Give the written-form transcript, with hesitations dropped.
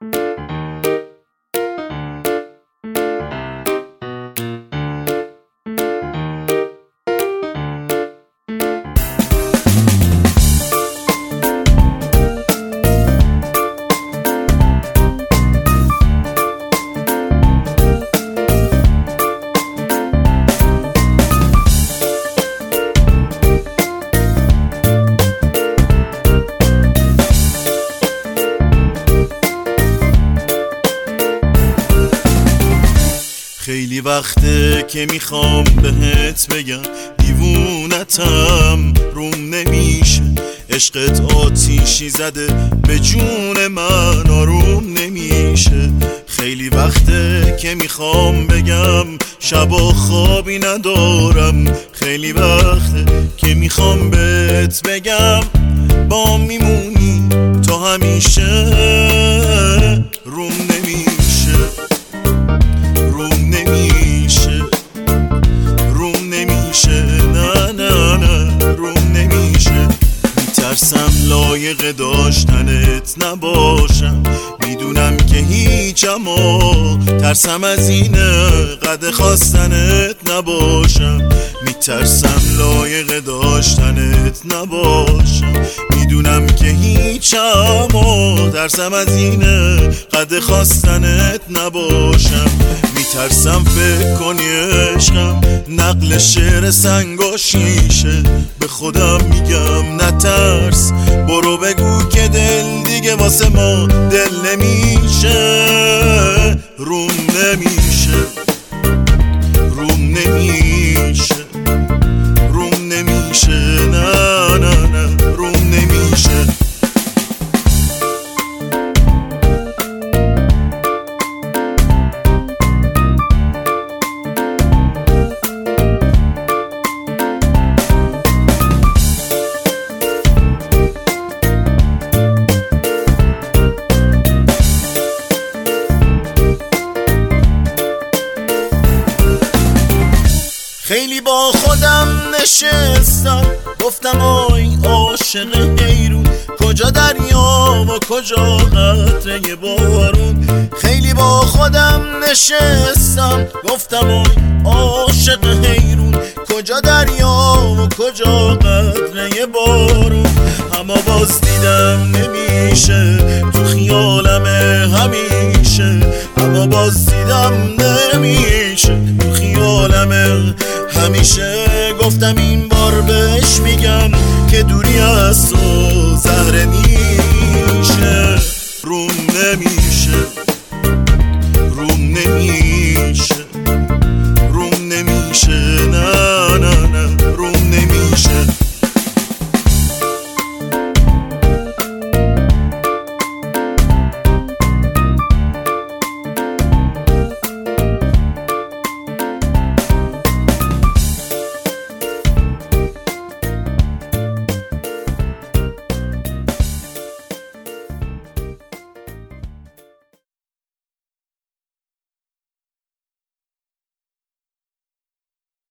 خیلی وقته که میخوام بهت بگم دیوونتم روم نمیشه، عشقت آتیشی زده به جون من آروم نمیشه. خیلی وقته که میخوام بگم شبا خوابی ندارم، خیلی وقته که میخوام بهت بگم با میمونی تا همیشه. روم نمیشه، روم نمیشه، روم نمیشه، نه نه نه روم نمیشه. میترسم لایق داشتنت نباشم، میدونم که هیچم و ترسم از اینه قد خواستنت نباشم. میترسم لایق داشتنت نباشم، میدونم که هیچم و ترسم از اینه قد خواستنت نباشم. میترسم فکر کنی عشقم نقل شعر سنگ و شیشه، به خودم میگم نترس، برو بگو که دل دیگه واسه ما دل نمیشه. روم نمیشه، روم نمیشه، روم نمیشه، نه نه نه روم نمیشه. خیلی با خودم نشستم گفتم آی عاشق حیرون، کجا دریا و کجا قطره بارون. خیلی با خودم نشستم گفتم آی عاشق حیرون، کجا دریا و کجا قطره بارون. اما باز دیدم نمیشه تو خیالمه همیشه، اما باز دیدم نمیشه تو خیالمه همیشه. گفتم این بار بهش میگم که دوری از تو زهر نیشه. روم نمیشه، روم نمیشه، روم نمیشه،